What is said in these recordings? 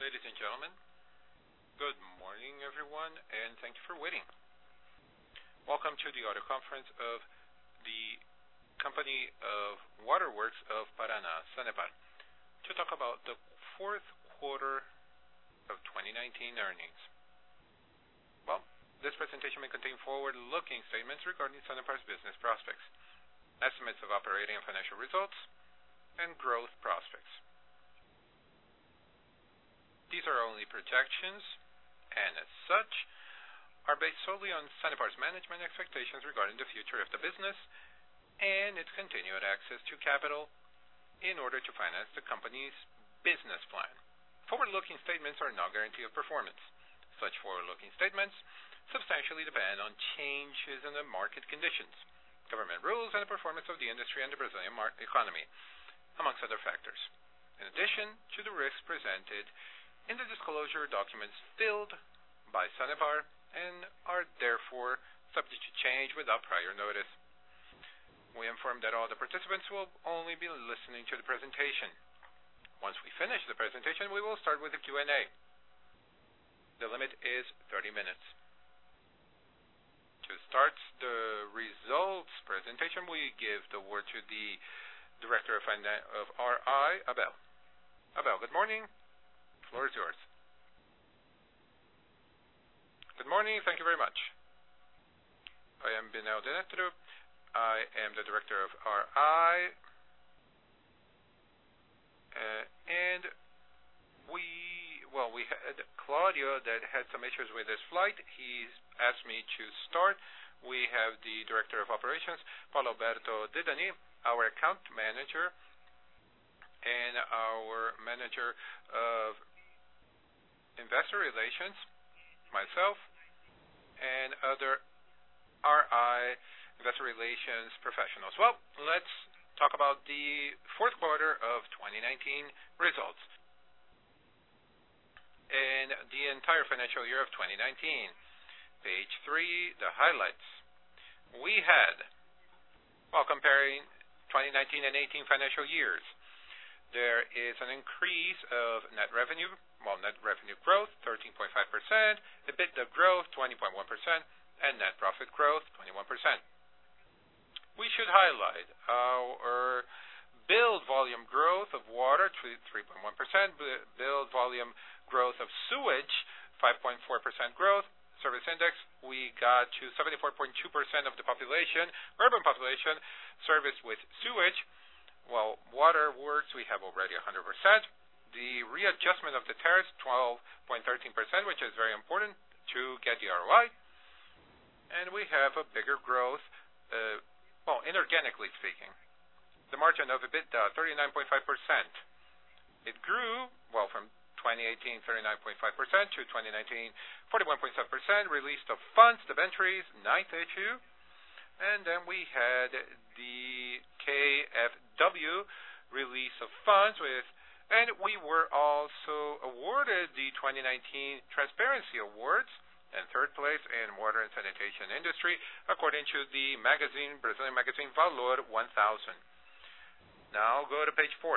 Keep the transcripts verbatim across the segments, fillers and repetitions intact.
Ladies and gentlemen, good morning, everyone, and thank you for waiting. Welcome to the audio conference of the Company of Waterworks of Paraná, Sanepar, to talk about the fourth quarter of twenty nineteen earnings. Well, this presentation may contain forward-looking statements regarding Sanepar's business prospects, estimates of operating and financial results, and growth prospects. These are only projections, and as such, are based solely on Sanepar's management expectations regarding the future of the business and its continued access to capital in order to finance the company's business plan. Forward-looking statements are no guarantee of performance. Such forward-looking statements substantially depend on changes in the market conditions, government rules, and the performance of the industry and the Brazilian economy, amongst other factors. In addition to the risks presented in the disclosure documents filled by Sanepar and are therefore subject to change without prior notice. We inform that all the participants will only be listening to the presentation. Once we finish the presentation, we will start with the Q and A. The limit is thirty minutes. To start the results presentation, we give the word to the Director of, Finan- of R I, Abel. Abel, good morning. The floor is yours. Good morning. Thank you very much. I am Binel Denetro. I am the Director of R I. Uh, and we, well, we had Claudio that had some issues with his flight. He's asked me to start. We have the Director of Operations, Paulo Alberto Didani, our account manager, and our manager of investor relations, myself, and other R I investor relations professionals. Well, let's talk about the fourth quarter of twenty nineteen results and the entire financial year of twenty nineteen. Page three, the highlights. We had, while comparing twenty nineteen and eighteen financial years, there is an increase of net revenue, well, net revenue growth, thirteen point five percent, EBITDA growth, twenty point one percent, and net profit growth, twenty-one percent. We should highlight our build volume growth of water, three point one percent, build volume growth of sewage, five point four percent growth, service index, we got to seventy-four point two percent of the population, urban population, serviced with sewage. Well, water works, we have already one hundred percent. The readjustment of the tariffs, twelve point one three percent, which is very important to get the R O I. And we have a bigger growth, uh, well, inorganically speaking. The margin of EBITDA, thirty-nine point five percent. It grew, well, from twenty eighteen, thirty-nine point five percent to twenty nineteen, forty-one point seven percent. Release of funds, debentures, ninth issue. And then we had the K F W release of funds with, and we were also awarded the twenty nineteen Transparency Awards and third place in water and sanitation industry, according to the magazine, Brazilian magazine Valor one thousand. Now go to page four.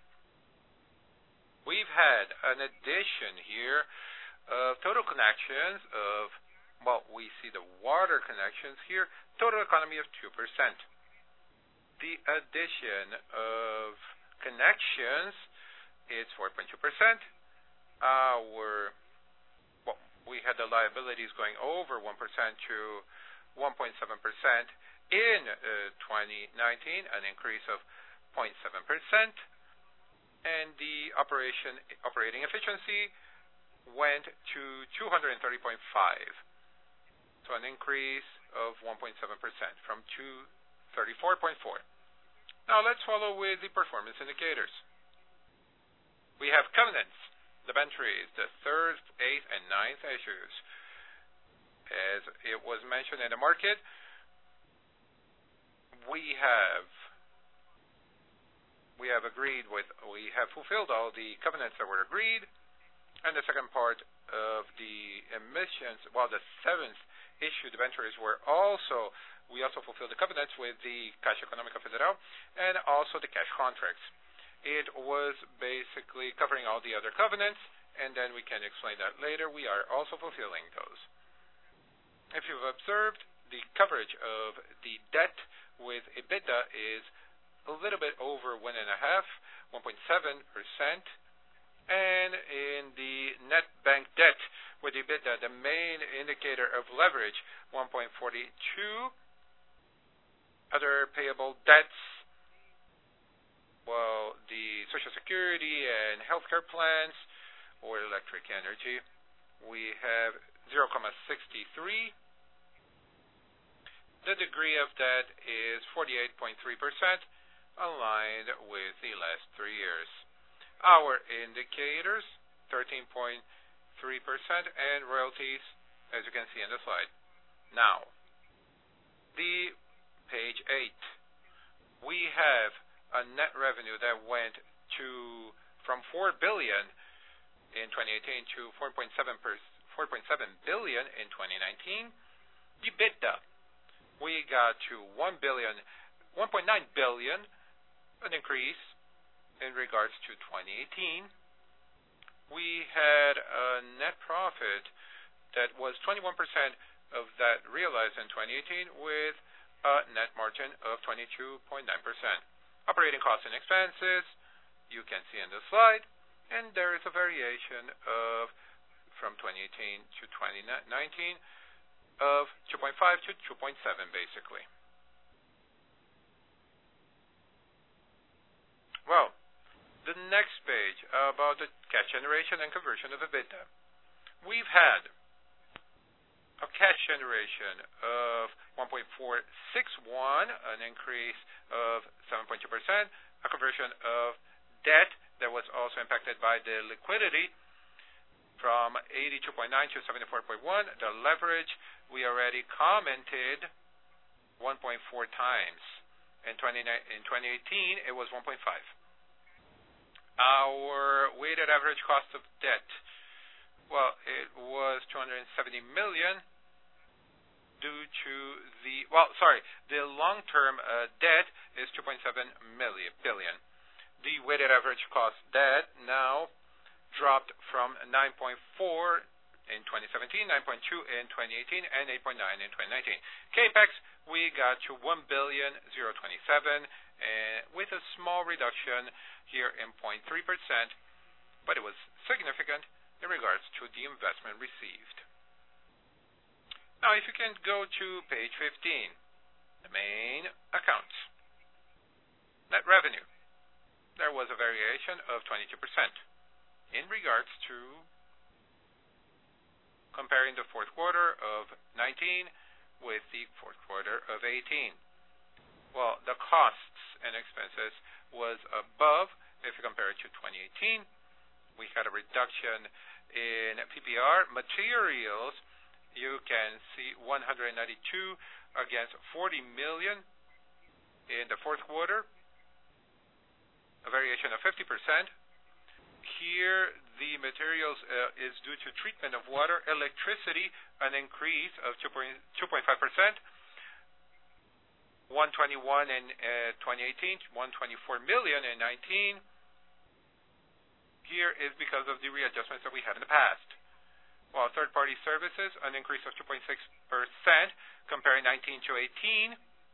We've had an addition here of total connections of, well, we see the water connections here, total economy of two percent. The addition of connections is four point two percent. Our, well, we had the liabilities going over one percent to one point seven percent in uh, twenty nineteen, an increase of zero point seven percent. And the operation operating efficiency went to two hundred thirty point five. So an increase of one point seven percent from two thirty-four point four. Now let's follow with the performance indicators. We have covenants, debentures, the third, eighth, and ninth issues. As it was mentioned in the market, we have we have agreed with, we have fulfilled all the covenants that were agreed, and the second part of the emissions, well, the seventh issue debentures were also, we also fulfilled the covenants with the Caixa Econômica Federal and also the cash contracts. It was basically covering all the other covenants, and then we can explain that later. We are also fulfilling those. If you've observed, the coverage of the debt with EBITDA is a little bit over one and a half, one point seven percent, and in the net bank debt with EBITDA, the main indicator of leverage, one point four two. Other payable debts, well, the Social Security and healthcare plans or electric energy, we have zero point six three. The degree of debt is forty-eight point three percent, aligned with the last three years. Our indicators, thirteen point three percent, and royalties, as you can see in the slide. Now, the page eight. We have a net revenue that went to from four billion in twenty eighteen to four point seven billion in twenty nineteen. EBITDA, we got to one billion, one point nine billion, an increase in regards to twenty eighteen. We had a net profit that was twenty-one percent of that realized in twenty eighteen with a net margin of twenty-two point nine percent. Operating costs and expenses, you can see in the slide, and there is a variation of from twenty eighteen to twenty nineteen of two point five to two point seven, basically. Well, the next page about the cash generation and conversion of EBITDA. We've had a cash generation of one point four six one, an increase of seven point two percent, a conversion of debt that was also impacted by the liquidity from eighty-two point nine to seventy-four point one. The leverage, we already commented, one point four times. In, in twenty eighteen, it was one point five. Our weighted average cost of debt, well, it was two hundred seventy million due to the, well, sorry, the long-term uh, debt is two point seven billion. The weighted average cost debt now dropped from nine point four in twenty seventeen, nine point two in twenty eighteen, and eight point nine in twenty nineteen. Capex, we got to one billion twenty-seven, uh, with a small reduction here in zero point three percent, but it was significant in regards to the investment received. Now, if you can go to page fifteen, the main accounts. Net revenue, there was a variation of twenty-two percent in regards to comparing the fourth quarter of nineteen with the fourth quarter of eighteen. Well, the costs and expenses was above if you compare it to twenty eighteen. We had a reduction in P P R. Materials, you can see one hundred ninety-two against forty million in the fourth quarter, a variation of fifty percent. Here, the materials uh, is due to treatment of water. Electricity, an increase of two point five percent. one twenty-one in uh, twenty eighteen, one twenty-four million in nineteen. Here is because of the readjustments that we had in the past. While third-party services, an increase of two point six percent comparing nineteen to eighteen.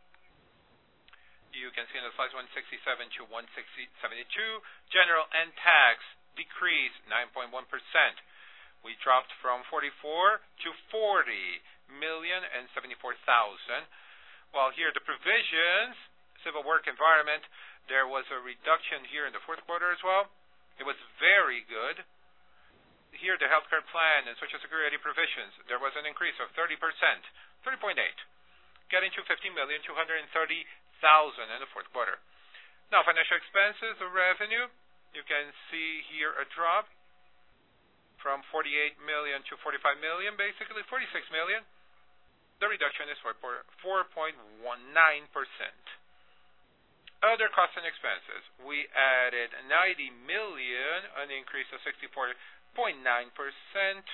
You can see in the slides one sixty-seven to one seventy-two. General and tax decreased nine point one percent. We dropped from forty-four to forty million and seventy-four thousand. While here the provisions, civil work environment, there was a reduction here in the fourth quarter as well. It was very good. Here the healthcare plan and Social Security provisions, there was an increase of thirty percent, thirty point eight, getting to fifteen million two hundred thirty thousand in the fourth quarter. Now, financial expenses, the revenue, you can see here a drop from forty-eight million to forty-five million, basically forty-six million. The reduction is four point one nine percent. Other costs and expenses, we added ninety million, an increase of sixty-four point nine percent.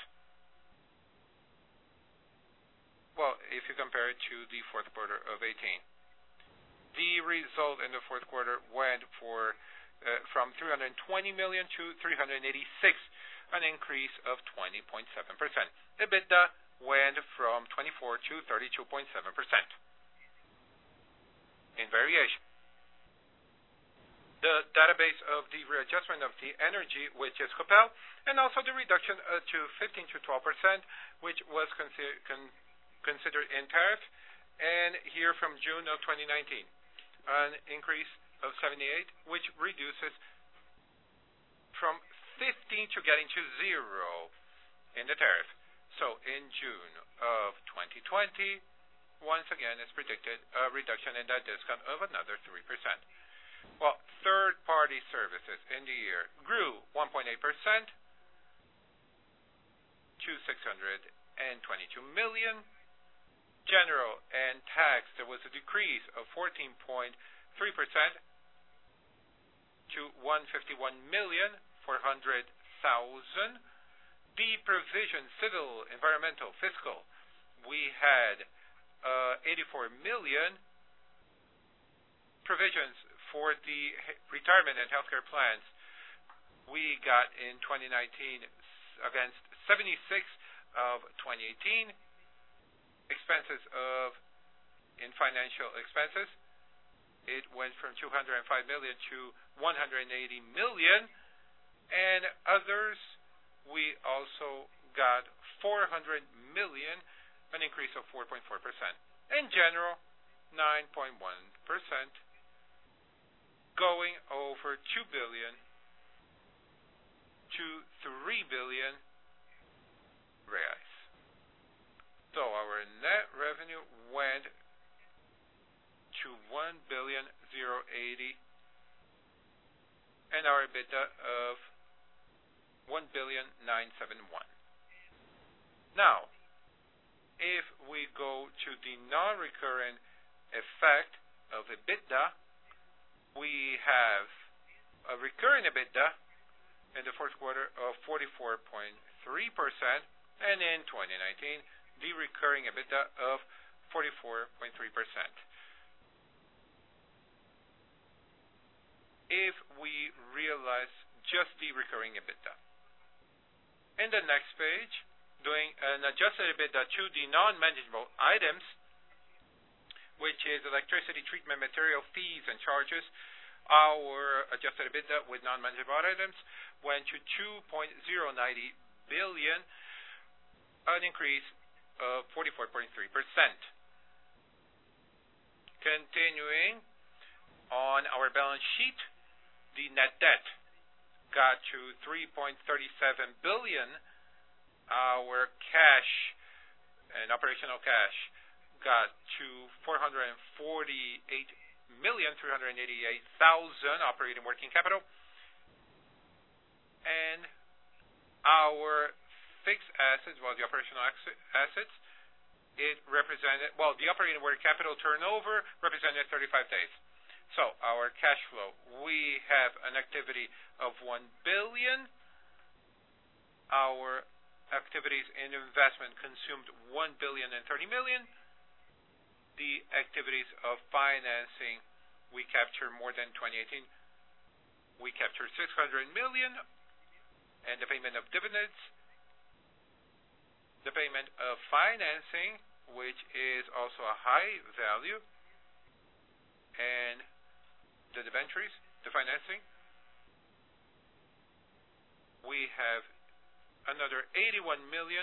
Well, if you compare it to the fourth quarter of eighteen. The result in the fourth quarter went for uh, from three hundred twenty million to three hundred eighty-six, an increase of twenty point seven percent. EBITDA went from twenty-four to thirty-two point seven percent. In variation, the database of the readjustment of the energy, which is Copel, and also the reduction uh, to fifteen to twelve percent, which was consider, con, considered in tariff, and here from June of twenty nineteen, an increase of seventy-eight, which reduces from fifteen to getting to zero in the tariff. So in June of twenty twenty, once again, is predicted a reduction in that discount of another three percent. Well, third-party services in the year grew one point eight percent to six hundred twenty-two million. General and tax, there was a decrease of fourteen point three percent to one hundred fifty-one million four hundred thousand. The provision, civil, environmental, fiscal, we had uh, eighty-four million. Provisions for the retirement and healthcare plans, we got in twenty nineteen against seventy-six of twenty eighteen. Expenses of, in financial expenses, it went from two hundred five million to one hundred eighty million. And others, we also got four hundred million, an increase of four point four percent. In general, nine point one percent, going over two billion to three billion reais. So our net revenue went to one billion zero eighty, and our EBITDA of one billion nine seventy-one. Now, if we go to the non-recurrent effect of EBITDA, we have a recurring EBITDA in the fourth quarter of forty-four point three percent, and in twenty nineteen, the recurring EBITDA of forty-four point three percent. If we realize just the recurring EBITDA. In the next page, doing an adjusted EBITDA to the non-manageable items, which is electricity treatment material fees and charges, our adjusted EBITDA with non-manageable items went to two point zero nine zero billion, an increase of forty-four point three percent. Continuing on our balance sheet, the net debt got to three point three seven billion. Our cash and operational cash got to four hundred forty-eight million three hundred eighty-eight thousand operating working capital. And our fixed assets, well, the operational assets, it represented, well, the operating working capital turnover represented thirty-five days. So our cash flow, we have an activity of one billion. Our activities in investment consumed one billion and thirty million. The activities of financing, we captured more than twenty eighteen. We captured six hundred million. And the payment of dividends, the payment of financing, which is also a high value, and the debentures, the financing, we have another eighty-one million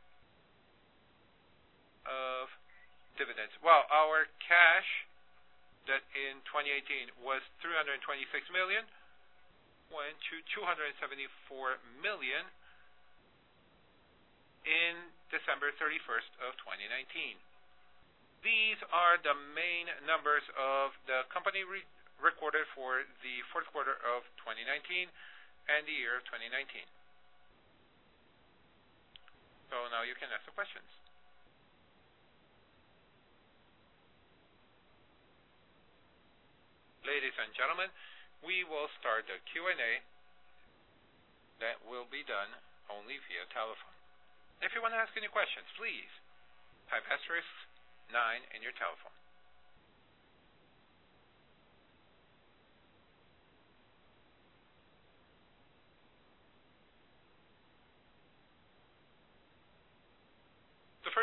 of dividends. Well, our cash that in twenty eighteen was three hundred twenty-six million went to two hundred seventy-four million in December thirty-first of twenty nineteen. These are the main numbers of the company re recorded for the fourth quarter of twenty nineteen and the year of twenty nineteen. So now you can ask the questions. Ladies and gentlemen, we will start the Q and A that will be done only via telephone. If you want to ask any questions, please type asterisk nine in your telephone.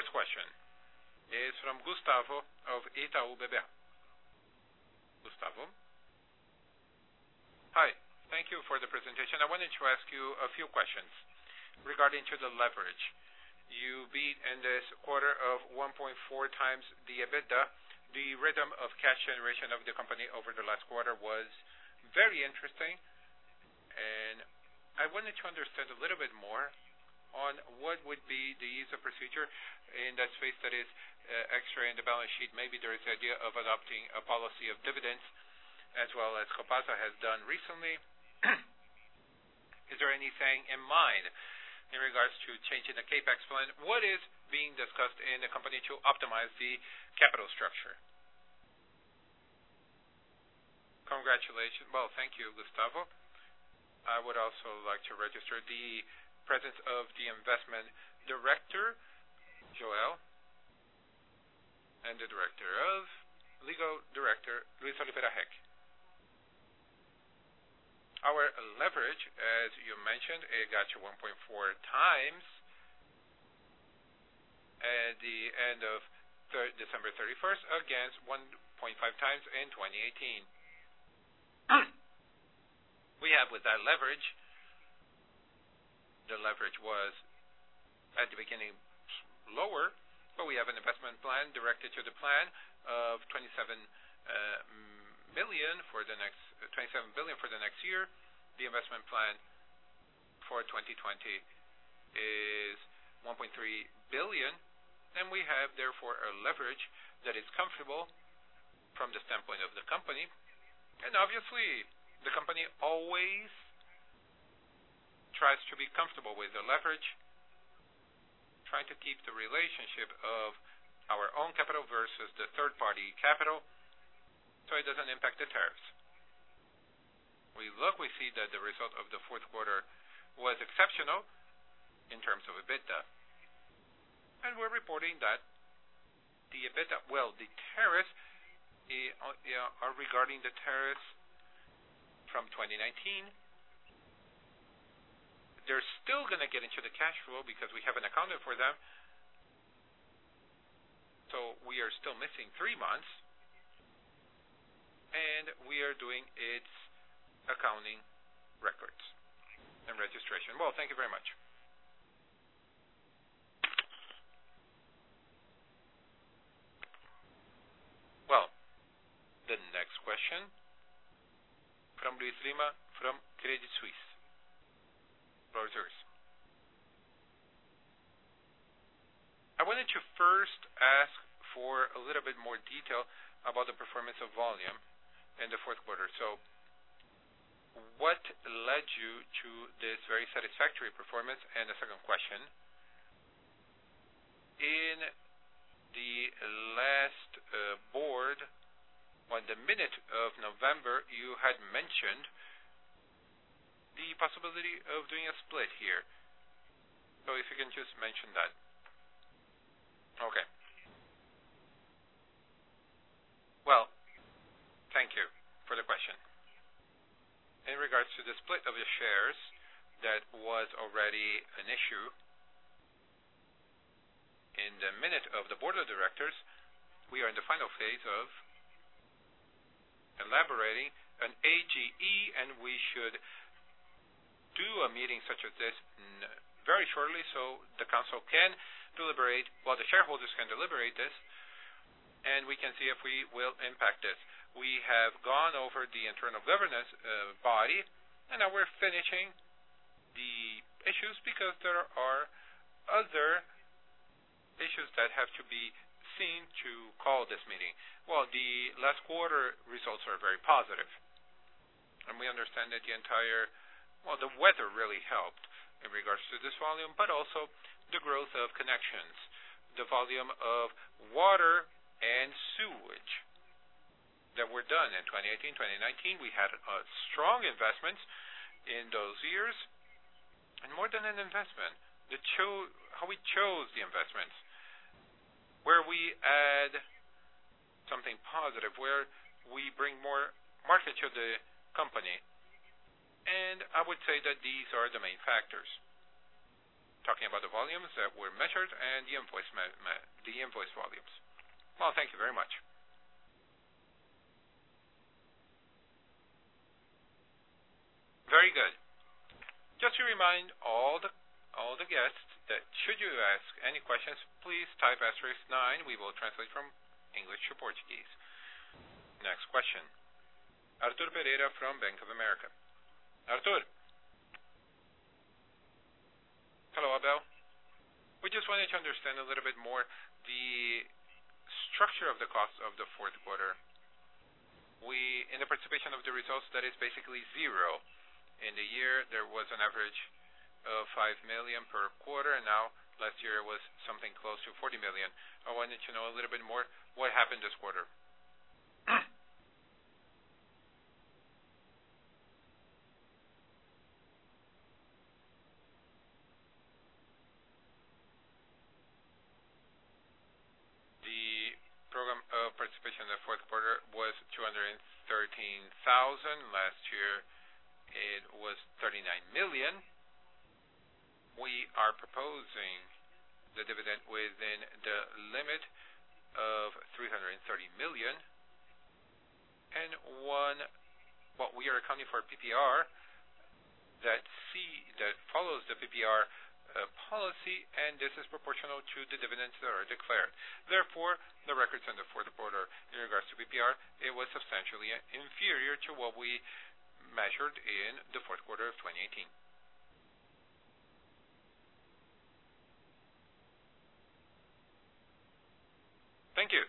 first question is from Gustavo of Itaú B B A. Gustavo. Hi. Thank you for the presentation. I wanted to ask you a few questions regarding to the leverage. You beat in this quarter of one point four times the EBITDA. The rhythm of cash generation of the company over the last quarter was very interesting, and I wanted to understand a little bit more on what would be the use of procedure in that space that is uh, extra in the balance sheet. Maybe there is the idea of adopting a policy of dividends, as well as Copasa has done recently. Is there anything in mind in regards to changing the capex plan? What is being discussed in the company to optimize the capital structure? Congratulations. Well, thank you, Gustavo. I would also like to register the presence of the investment director, Joel, and the director of legal director, Luis Oliveira Heck. Our leverage, as you mentioned, it got to one point four times at the end of December thirty-first against one point five times in twenty eighteen. We have with that leverage, the leverage was at the beginning lower, but we have an investment plan directed to the plan of twenty-seven uh, million for the next uh, twenty-seven billion for the next year. The investment plan for twenty twenty is one point three billion, and we have therefore a leverage that is comfortable from the standpoint of the company. And obviously, the company always tries to be comfortable with the leverage, trying to keep the relationship of our own capital versus the third-party capital, so it doesn't impact the tariffs. We look, we see that the result of the fourth quarter was exceptional in terms of EBITDA. And we're reporting that the EBITDA, well, the tariffs are regarding the tariffs from twenty nineteen. They're still going to get into the cash flow because we haven't accounted for them. So we are still missing three months. And we are doing its accounting records and registration. Well, thank you very much. Well, the next question from Luis Lima from Credit Suisse. Floor is yours. I wanted to first ask for a little bit more detail about the performance of volume in the fourth quarter. So, what led you to this very satisfactory performance? And the second question, in the last uh, board, on the minute of November, you had mentioned the possibility of doing a split here. So if you can just mention that. Okay. Well, thank you for the question. In regards to the split of the shares, that was already an issue. In the minute of the board of directors, we are in the final phase of elaborating an A G E, and we should do a meeting such as this very shortly so the council can deliberate, well, the shareholders can deliberate this, and we can see if we will impact this. We have gone over the internal governance uh, body, and now we're finishing the issues because there are other issues that have to be seen to call this meeting. Well, the last quarter results are very positive, and we understand that the entire, well, the weather really helped in regards to this volume, but also the growth of connections, the volume of water and sewage that were done in twenty eighteen, twenty nineteen. We had uh, strong investments in those years, and more than an investment, the cho- how we chose the investments, where we add something positive, where we bring more market to the company. And I would say that these are the main factors. talking about the volumes that were measured and the invoice the invoice volumes. Well, thank you very much. Very good. Just to remind all the all the guests that should you ask any questions, please type asterisk nine. We will translate from English to Portuguese. Next question. Arthur Pereira from Bank of America. Arthur. Hello, Abel. We just wanted to understand a little bit more the structure of the costs of the fourth quarter. We, in the participation of the results, that is basically zero. In the year, there was an average of five million per quarter, and now last year it was something close to forty million. I wanted to know a little bit more what happened this quarter. The program of participation in the fourth quarter was two hundred thirteen thousand. Last year it was thirty-nine million. We are proposing the dividend within the limit of three hundred thirty million. And one, what we are accounting for P P R that see that follows the P P R uh, policy, and this is proportional to the dividends that are declared. Therefore, the records in the fourth quarter in regards to P P R, it was substantially inferior to what we measured in the fourth quarter of twenty eighteen. Thank you.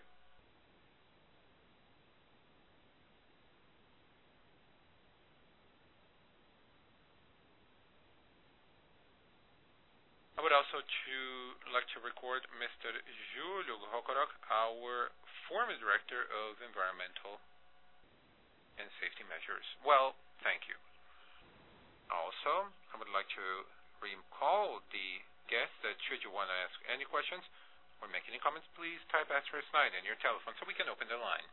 I would also to like to record Mister Julio Rocorok, our former Director of Environmental and Safety Measures. Well, thank you. Also, I would like to recall the guests that should you want to ask any questions or make any comments, please type asterisk nine in your telephone so we can open the line.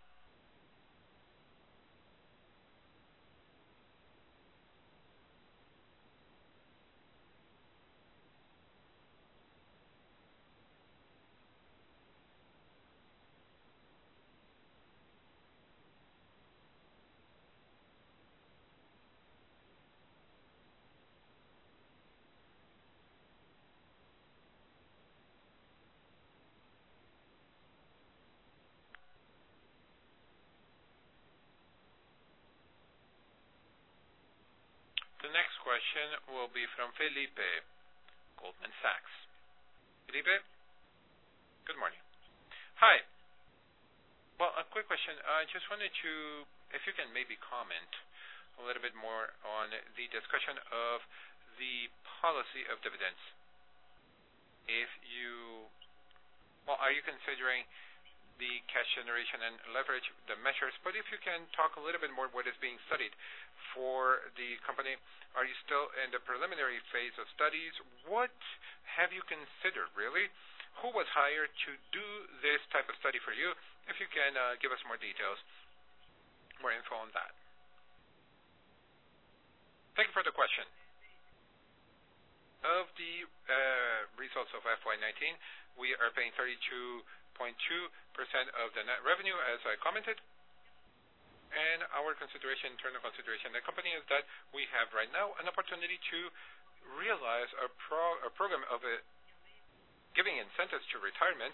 The next question will be from Felipe, Goldman Sachs. Felipe, good morning. Hi. Well, a quick question. I just wanted to, if you can maybe comment a little bit more on the discussion of the policy of dividends. If you, well, are you considering the cash generation and leverage, the measures, but if you can talk a little bit more what is being studied for the company. Are you still in the preliminary phase of studies? What have you considered, really? Who was hired to do this type of study for you? If you can uh, give us more details, more info on that. Thank you for the question. Of the uh, results of F Y nineteen, we are paying thirty-two point two percent of the net revenue, as I commented. And our consideration, internal consideration, the company is that we have right now an opportunity to realize a, pro, a program of a giving incentives to retirement.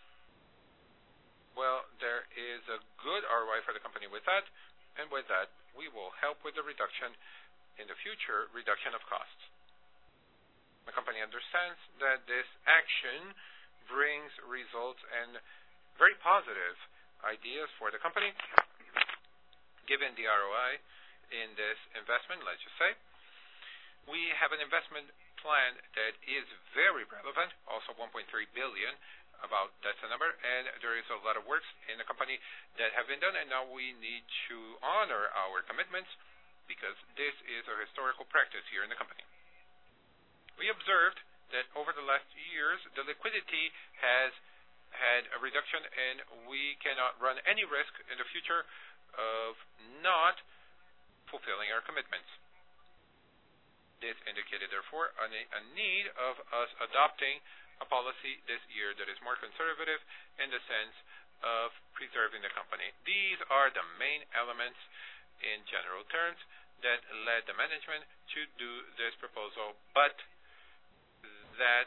Well, there is a good R O I for the company with that, and with that, we will help with the reduction in the future, reduction of costs. The company understands that this action brings results and very positive ideas for the company, given the R O I in this investment, let's just say. We have an investment plan that is very relevant, also one point three billion, about that's the number, and there is a lot of works in the company that have been done, and now we need to honor our commitments because this is a historical practice here in the company. We observed that over the last years, the liquidity has had a reduction, and we cannot run any risk in the future of not fulfilling our commitments. This indicated, therefore, a, a need of us adopting a policy this year that is more conservative in the sense of preserving the company. These are the main elements in general terms that led the management to do this proposal, but that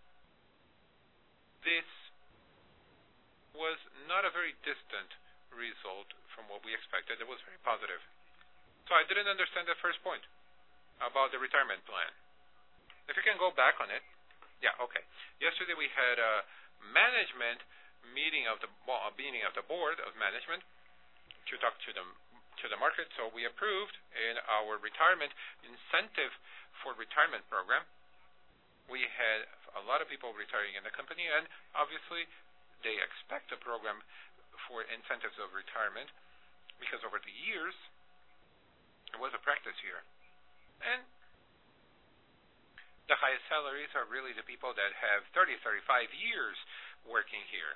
this was not a very distant result from what we expected. It was very positive. So I didn't understand the first point about the retirement plan. If you can go back on it. Yeah, okay. Yesterday we had a management meeting of the well, a meeting of the board of management to talk to the to the market. So we approved in our retirement incentive for retirement program. We had a lot of people retiring in the company, and obviously they expect a program for incentives of retirement because over the years it was a practice here. And the highest salaries are really the people that have thirty, thirty-five years working here.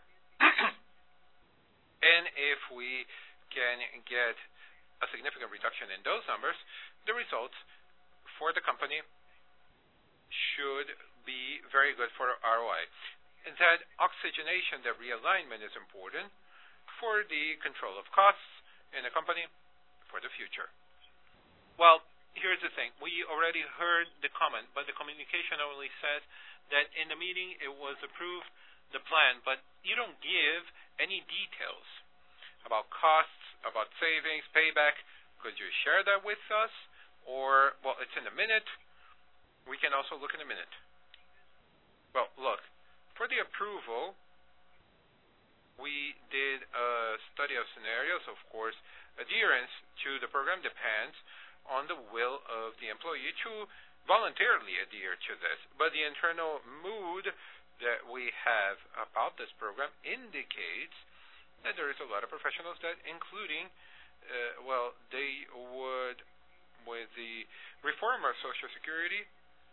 And if we can get a significant reduction in those numbers, the results for the company should be very good for R O I. And that oxygenation, the realignment is important for the control of costs in the company for the future. Well, here's the thing. We already heard the comment, but the communication only says that in the meeting it was approved, the plan, but you don't give any details about costs, about savings, payback. Could you share that with us? Or, well, it's in a minute. We can also look in a minute. Well, look, for the approval, we did a study of scenarios. Of course, adherence to the program depends on the will of the employee to voluntarily adhere to this. But the internal mood that we have about this program indicates that there is a lot of professionals that, including, uh, well, they would, with the reform of Social Security,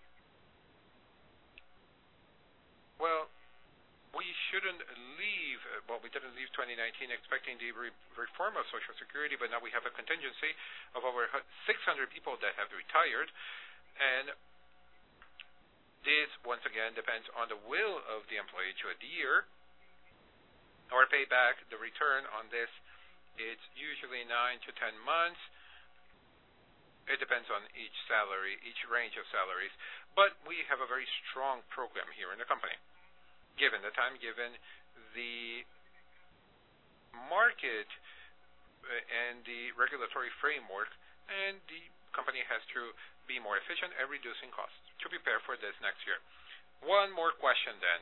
well, we shouldn't leave, uh, well, we didn't leave twenty nineteen expecting the re reform of Social Security, but now we have a contingency of over six hundred people that have retired, and this, once again, depends on the will of the employee to adhere. Our payback, the return on this, it's usually nine to ten months. It depends on each salary, each range of salaries, but we have a very strong program here in the company. Given the time, given the market and the regulatory framework, and the company has to be more efficient and reducing costs to prepare for this next year. One more question then.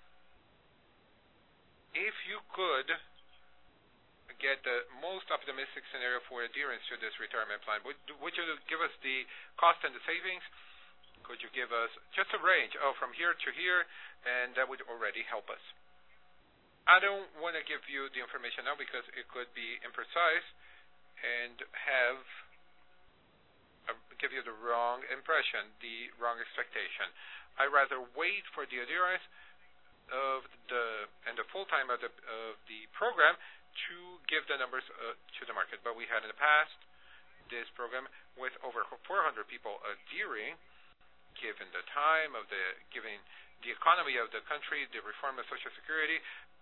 If you could get the most optimistic scenario for adherence to this retirement plan, would, would you give us the cost and the savings? Could you give us just a range, oh, from here to here, and that would already help us. I don't want to give you the information now because it could be imprecise and have uh, give you the wrong impression, the wrong expectation. I rather wait for the adherence of the and the full time of the of the program to give the numbers uh, to the market. But we had in the past this program with over four hundred people adhering. Given the time of the, given the economy of the country, the reform of Social Security,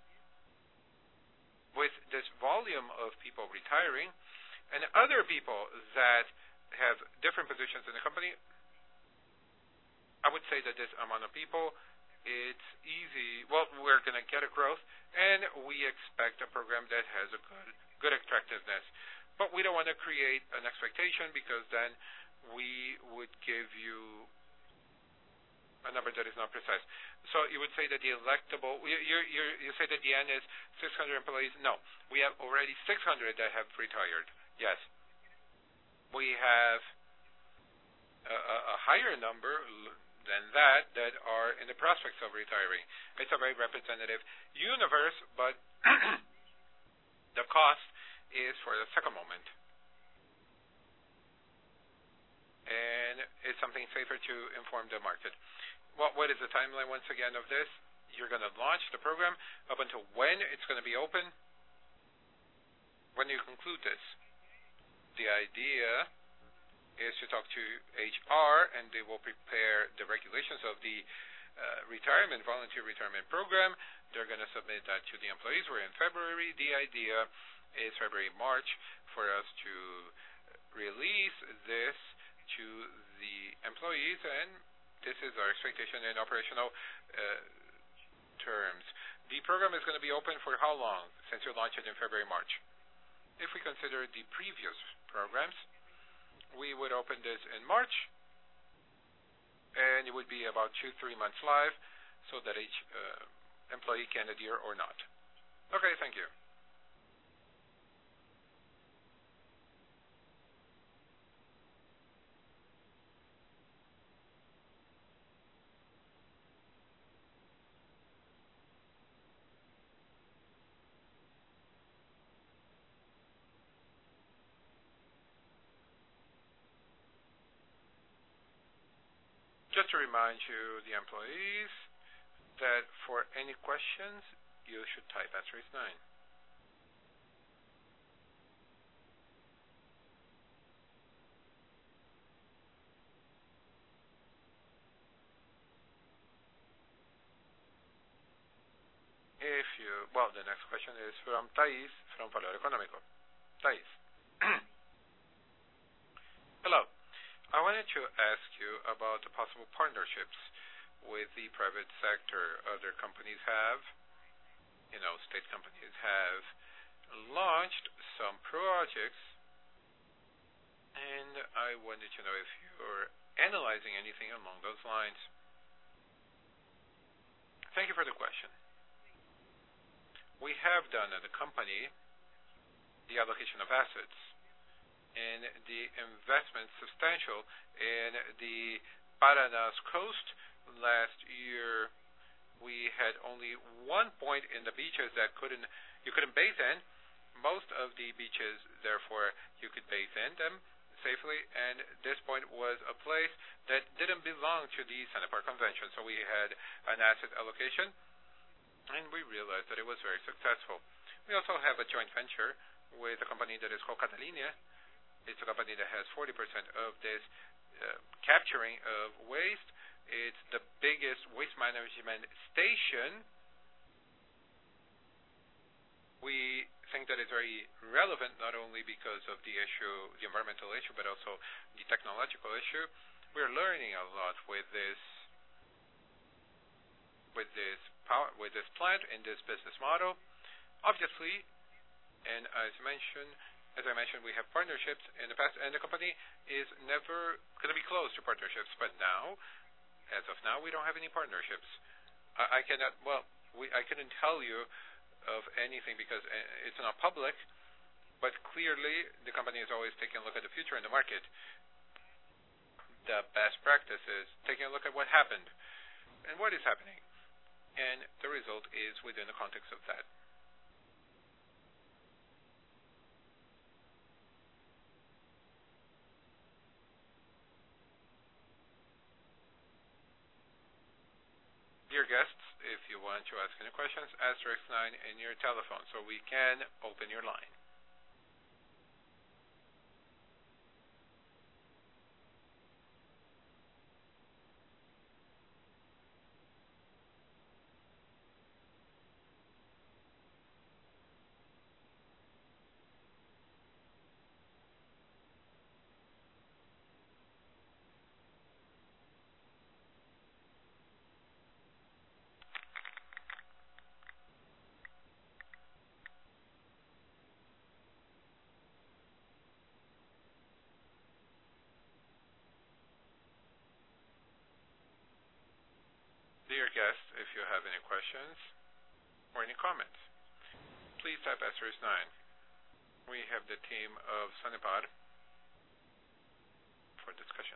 with this volume of people retiring, and other people that have different positions in the company, I would say that this amount of people, it's easy. Well, we're going to get a growth, and we expect a program that has a good, good attractiveness. But we don't want to create an expectation because then we would give you a number that is not precise. So you would say that the electable, you, you, you, you say that the end is six hundred employees. No, we have already six hundred that have retired. Yes. We have a, a, a higher number than that that are in the prospects of retiring. It's a very representative universe, but the cost is for the second moment. And it's something safer to inform the market. Well, what is the timeline, once again, of this? You're going to launch the program. Up until when it's going to be open? When you conclude this? The idea is to talk to H R, and they will prepare the regulations of the uh, retirement, volunteer retirement program. They're going to submit that to the employees. We're in February. The idea is February, March, for us to release this to the employees, and this is our expectation in operational uh, terms. The program is going to be open for how long, since you launched it in February, March? If we consider the previous programs, we would open this in March, and it would be about two, three months live, so that each uh, employee can adhere or not. Okay, thank you. Just to remind you, the employees, that for any questions, you should type asterisk nine. If you, well, the next question is from Thais, from Valor Econômico. Thais. Hello. I wanted to ask you about the possible partnerships with the private sector. Other companies have, you know, state companies have launched some projects, and I wanted to know if you're analyzing anything along those lines. Thank you for the question. We have done at the company the allocation of assets and the investment substantial in the Paraná's coast. Last year, we had only one point in the beaches that couldn't you couldn't bathe in. Most of the beaches, therefore, you could bathe in them safely, and this point was a place that didn't belong to the Sanepar Convention. So we had an asset allocation, and we realized that it was very successful. We also have a joint venture with a company that is called Catalinha. It's a company that has forty percent of this uh, capturing of waste. It's the biggest waste management station. We think that it's very relevant, not only because of the issue, the environmental issue, but also the technological issue. We're learning a lot with this, with this power, with this plant and this business model. Obviously, and as mentioned, As I mentioned, we have partnerships in the past, and the company is never going to be close to partnerships. But now, as of now, we don't have any partnerships. I, I cannot, well, we, I couldn't tell you of anything because it's not public, but clearly the company is always taking a look at the future in the market. The best practice is taking a look at what happened and what is happening. And the result is within the context of that. Dear guests, if you want to ask any questions, asterisk nine in your telephone so we can open your line. Dear guests, if you have any questions or any comments, please type asterisk nine. We have the team of Sanepar for discussion.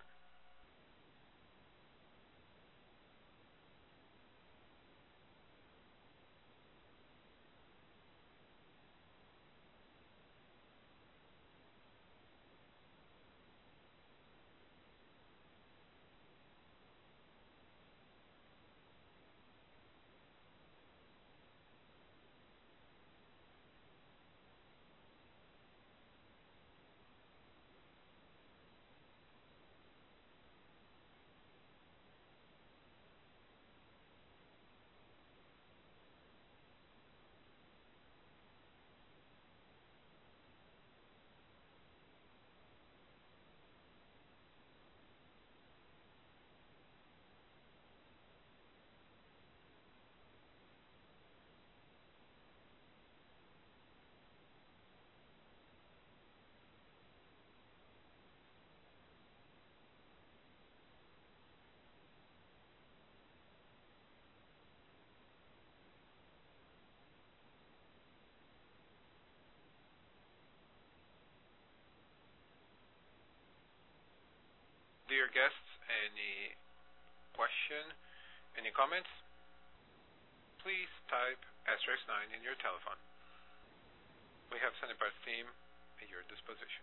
Dear guests, any question, any comments? Please type asterisk nine in your telephone. We have Sanepar's team at your disposition.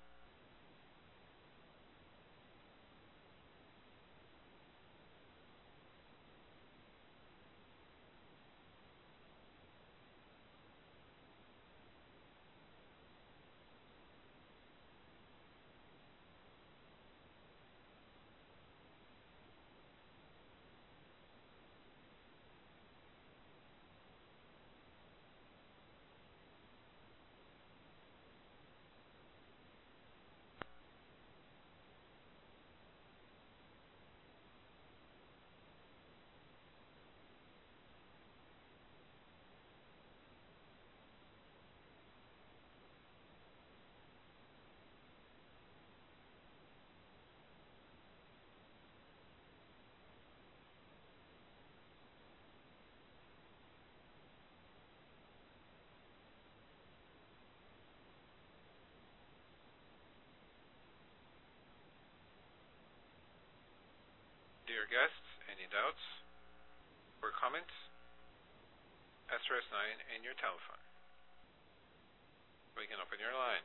Dear guests, any doubts or comments? Asterisk nine in your telephone. We can open your line.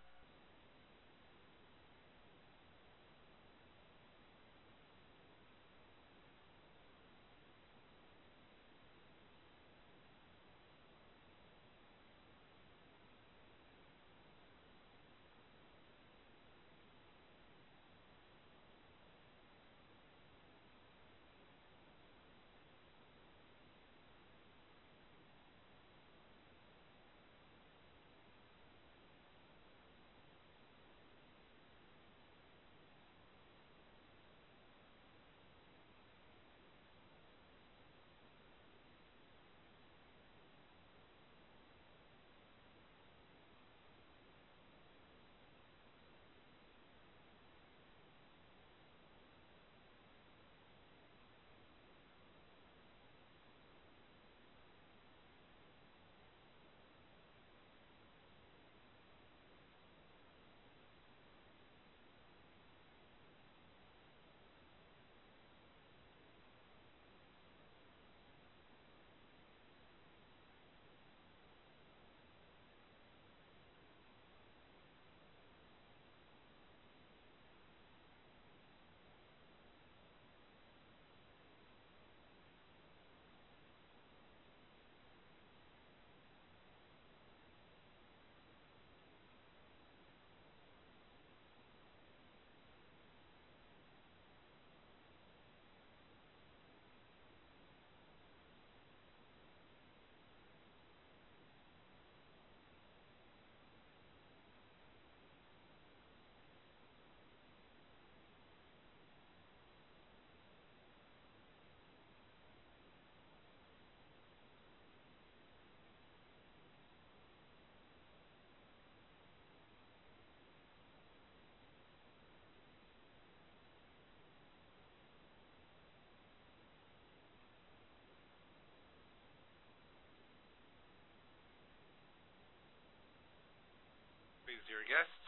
Please, dear guests,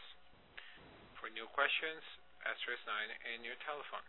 for new questions, asterisk nine in your telephone.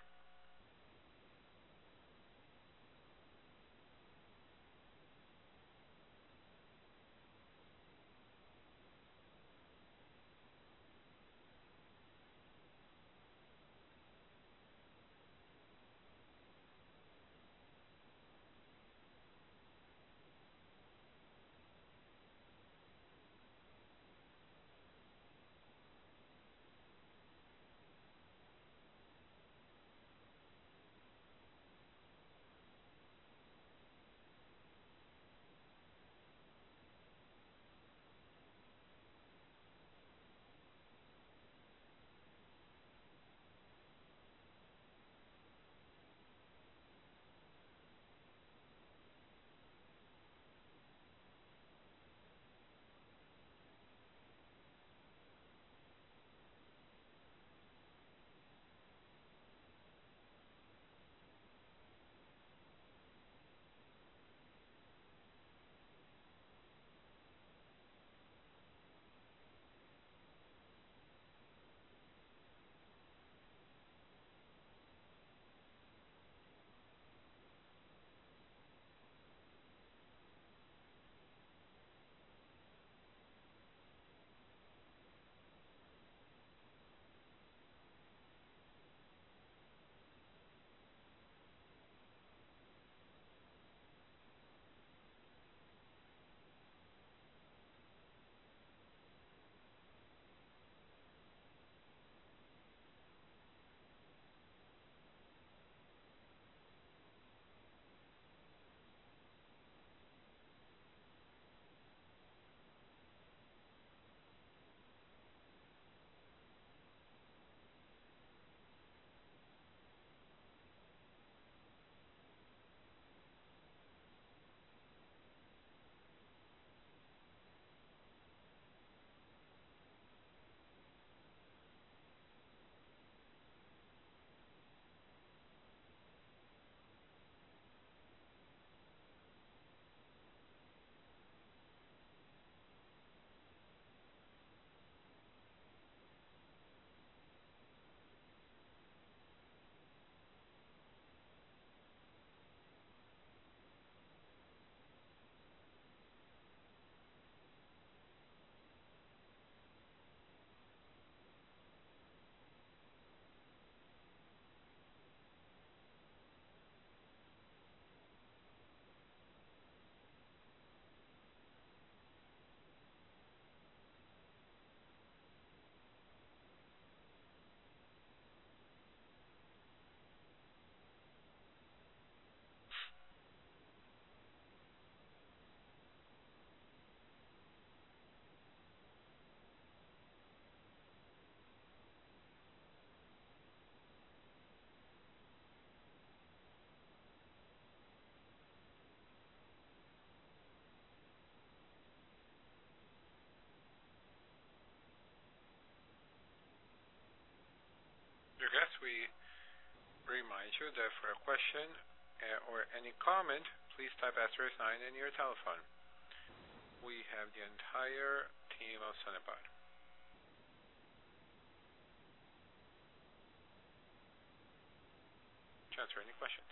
remind you that for a question uh, or any comment, please type asterisk nine in your telephone. We have the entire team of Sanepar. To answer any questions.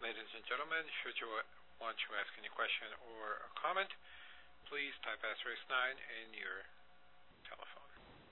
Ladies and gentlemen, should you want to ask any question or a comment, please type asterisk nine in your telephone.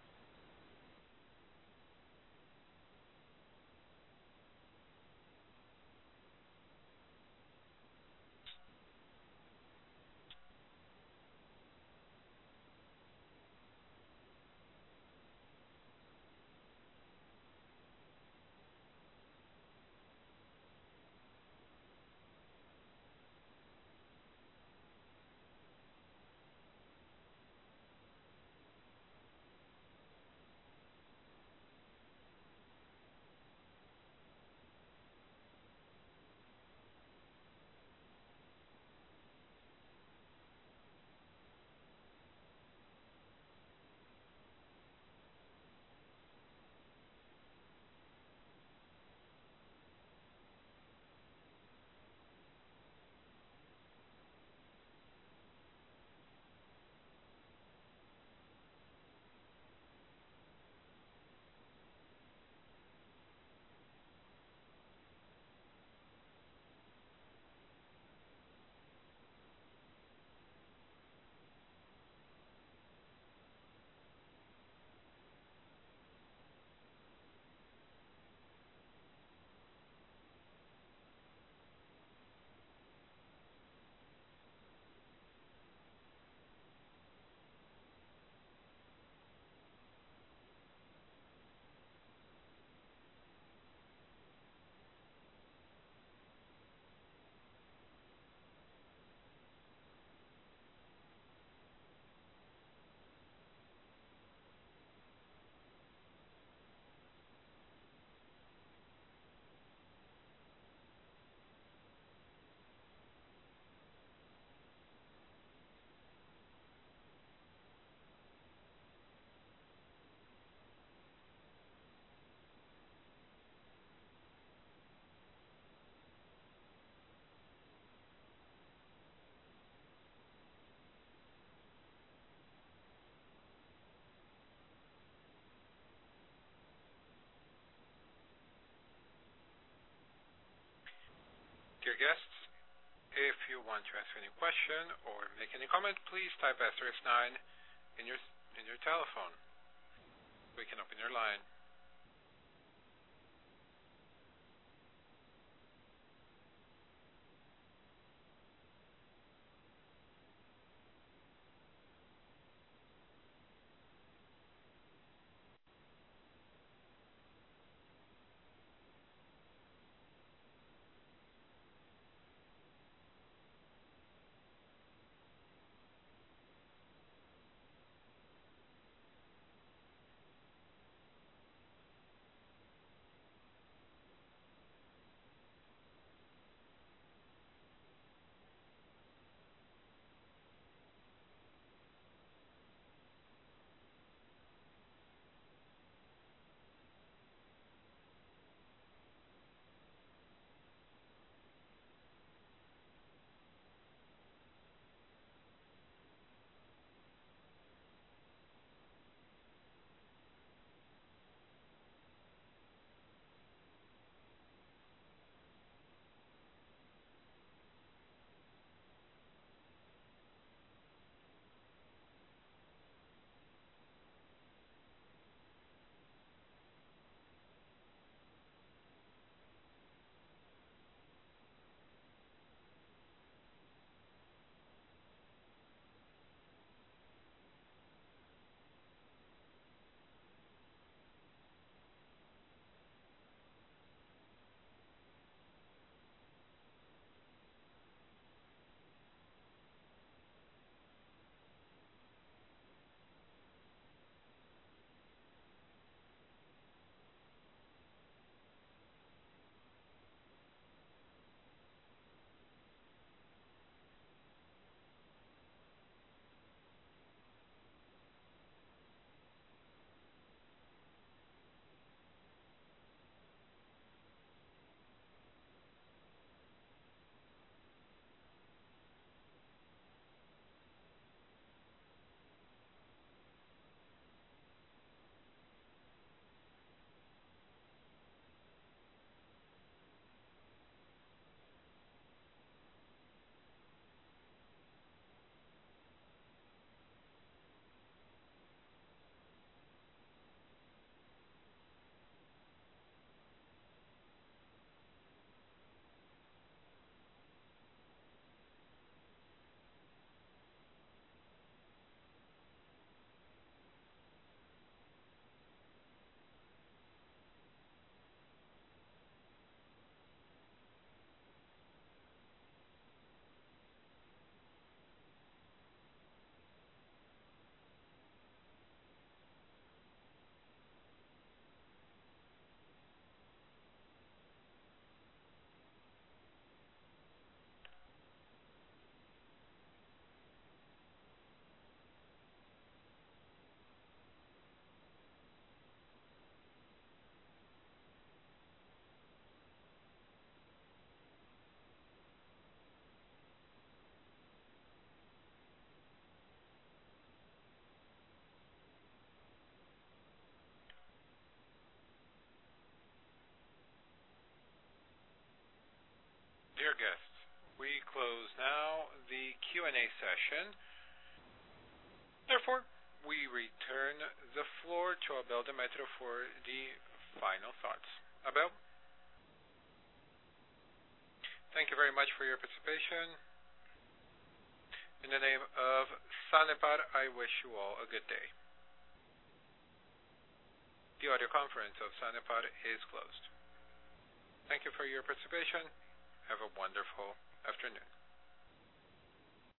Dear guests, if you want to ask any question or make any comment, please type asterisk nine in your in your telephone. We can open your line. guests. We close now the Q and A session. Therefore, we return the floor to Abel Demetrio for the final thoughts. Abel? Thank you very much for your participation. In the name of Sanepar, I wish you all a good day. The audio conference of Sanepar is closed. Thank you for your participation. Have a wonderful afternoon.